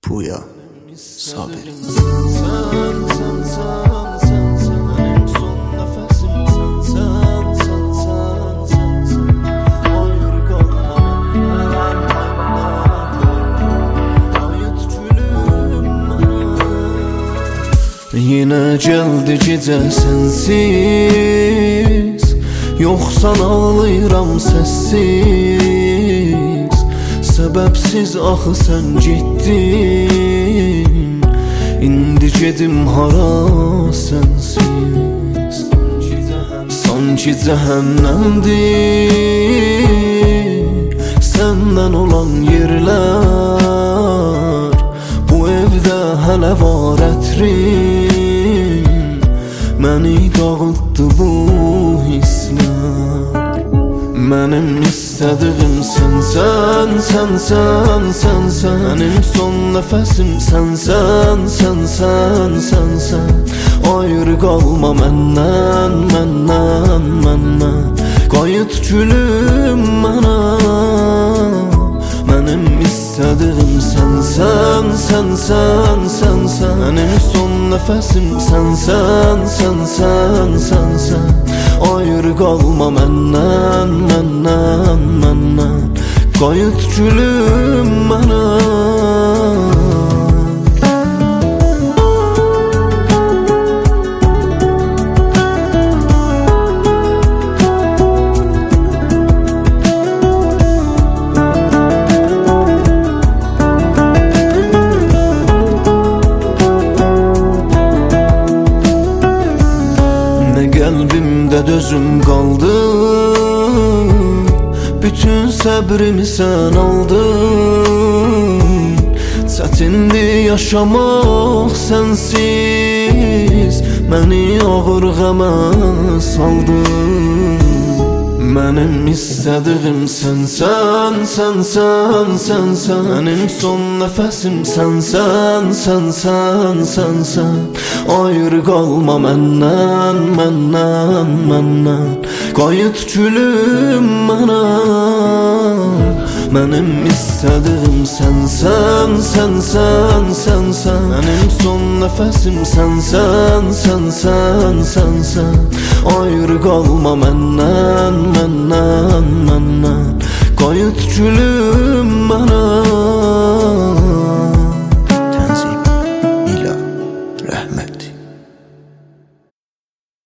Puya Sabir. Yine geldi gece sensiz, yoksan ağlayıram sessiz. Sebepsiz axı sen gittin, indi gedim hara sensiz. Sanki cehennemdir senden olan yerler. Bu evde hələ var ətrin, məni dağıtdı bu hisslər. Mənim istədiyim sənsən, sənsən, sənsən. Mənim son nəfəsim sənsən, sənsən, sənsən. Ayrı qalma məndən, məndən, məndən. Qayıt gülüm mənə. Mənim istədiyim sənsən, sənsən, sənsən. Mənim son nəfəsim sənsən, sənsən, sənsən. Ayrı qalma məndən, məndən, məndən. Qayıt gülüm mənə. Qəlbimdə dözüm qaldı, bütün səbrimi sən aldın. Çətindir yaşamaq sənsiz, məni ağır qəmə saldın. Mənim istədiyim sənsən, sənsən, sənsən. Mənim son nəfəsim sənsən, sənsən, sənsən. Ayrı qalma məndən, məndən, məndən. Qayıt gülüm mənə. Mənim istədiyim sənsən, sənsən, sənsən. Mənim son nəfəsim sənsən, sənsən, sənsən. Ayrı qalma məndən, məndən, məndən. Qayıt gülüm